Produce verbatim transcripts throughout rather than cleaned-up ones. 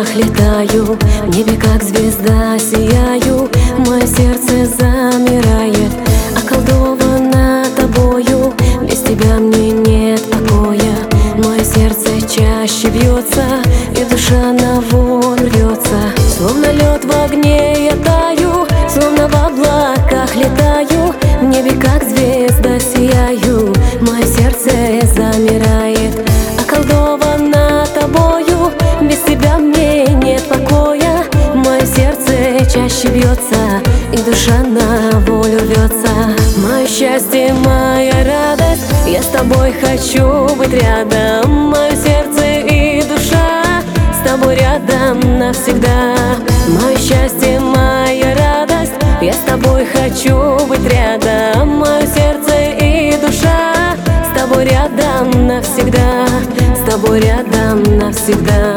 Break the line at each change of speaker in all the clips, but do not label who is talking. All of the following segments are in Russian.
облаках летаю, в небе как звезда сияю. Мое сердце замирает, околдовано тобою. Без тебя мне нет покоя. Мое сердце чаще бьется, и душа на волю рвется. Словно лед в огне я таю, словно в облаках летаю, в небе как звезда сияю. Мое сердце замирает, околдовано тобою. Без тебя мне нет покоя. Мое сердце чаще бьется, и душа на волю рвется. Мое счастье, моя радость, я с тобой хочу быть рядом. Мое сердце и душа с тобой рядом навсегда. Мое счастье, моя радость, я с тобой хочу быть рядом. Мое сердце и душа с тобой рядом навсегда. С тобой рядом навсегда.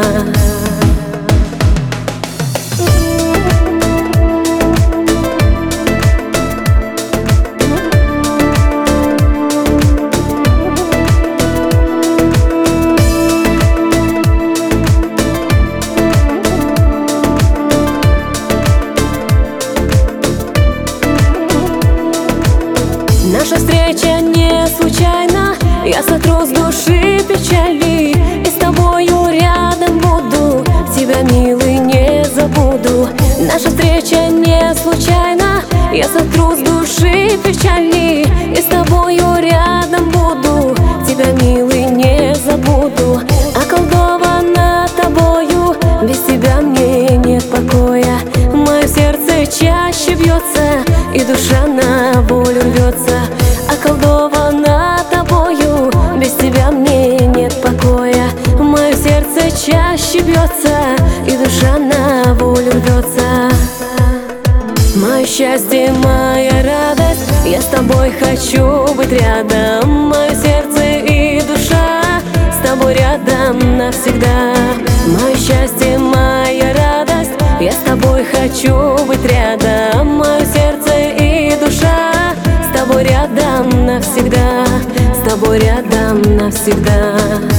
Наша встреча не случайна, я сотру с души печали, и с тобою рядом буду, тебя, милый, не забуду. Наша встреча не случайна, я сотру с души печали, и с тобою рядом буду, тебя, милый, не забуду. Околдована тобою, без тебя мне нет покоя. Мое сердце чаще бьется, и душа на волю рвется. Околдована тобою, без тебя мне нет покоя. Мое сердце чаще бьется, и душа на волю рвется. Мое счастье, моя радость, я с тобой хочу быть рядом. Мое сердце и душа с тобой рядом навсегда. Мое счастье, моя радость, я с тобой хочу быть рядом. Мое сердце и душа с тобой рядом навсегда. С тобой рядом навсегда.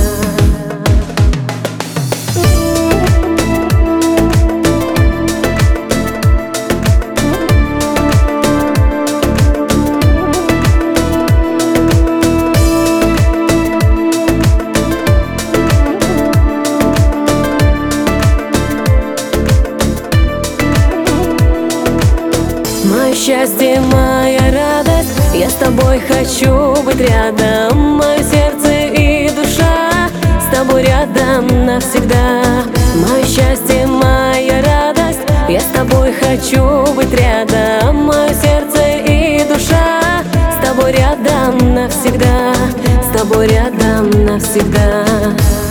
Мое счастье, моя радость, я с тобой хочу быть рядом. Мое сердце и душа с тобой рядом навсегда. Мое счастье, моя радость, я с тобой хочу быть рядом. Мое сердце и душа с тобой рядом навсегда. С тобой рядом навсегда.